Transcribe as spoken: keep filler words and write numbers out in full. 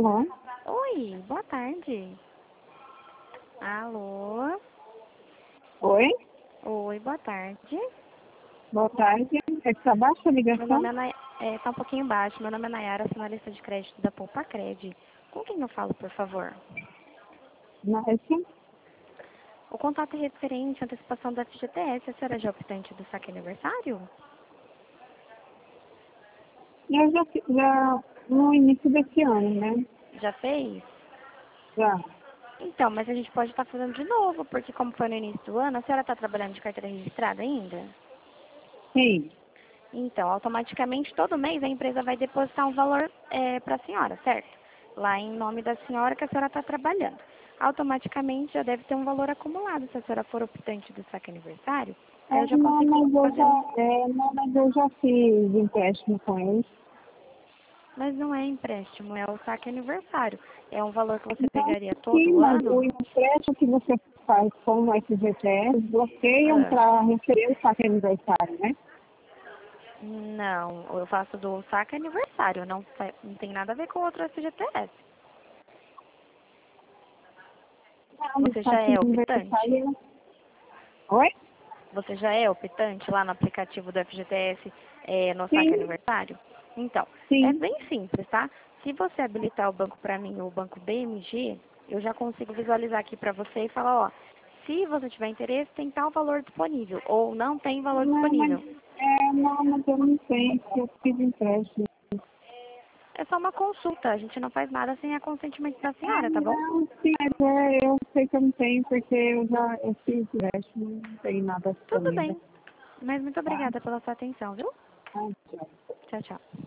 Alô? Oi, boa tarde. Alô? Oi? Oi, boa tarde. Boa tarde. É que tá baixa a Meu ligação? nome é Nay... é, tá um pouquinho baixo. Meu nome é Nayara, sou analista de crédito da Poupa Cred. Com quem eu falo, por favor? Márcia? O contato é referente à antecipação da F G T S. A senhora já é optante do saque aniversário? Eu já, fi- já no início desse ano, né? Já fez? Já. Então, mas a gente pode estar fazendo de novo, porque como foi no início do ano, a senhora está trabalhando de carteira registrada ainda? Sim. Então, automaticamente, todo mês a empresa vai depositar um valor é, para a senhora, certo? Lá em nome da senhora que a senhora está trabalhando. Automaticamente já deve ter um valor acumulado. Se a senhora for optante do saque aniversário, aí eu É, já não, consigo mas eu fazer um... já, é, não, mas eu já fiz empréstimo com eles. Mas não é empréstimo, é o saque aniversário. É um valor que você Não, pegaria sim, todo mas o ano. empréstimo que você faz com o F G T S bloqueiam Ah, para receber o saque aniversário, né? não, eu faço do saque aniversário, não, fa- não tem nada a ver com outro F G T S. Não, o Você já saque é optante? aniversário... Oi? Você já é optante lá no aplicativo do F G T S é, no saque Sim, aniversário? Então, é sim. bem simples, tá? Se você habilitar o banco para mim, o banco B M G, eu já consigo visualizar aqui para você e falar, ó, se você tiver interesse, tem tal valor disponível, ou não tem valor Não, mas, disponível. é, não, mas eu não sei se eu fiz empréstimo. É só uma consulta, a gente não faz nada sem a consentimento da É, senhora, tá bom? não, sim, mas é, eu sei que eu não tenho, porque eu já eu fiz empréstimo, não tem nada Tudo disponível. bem, mas muito Tá? obrigada pela sua atenção, viu? Ah, tchau. Tchau, tchau.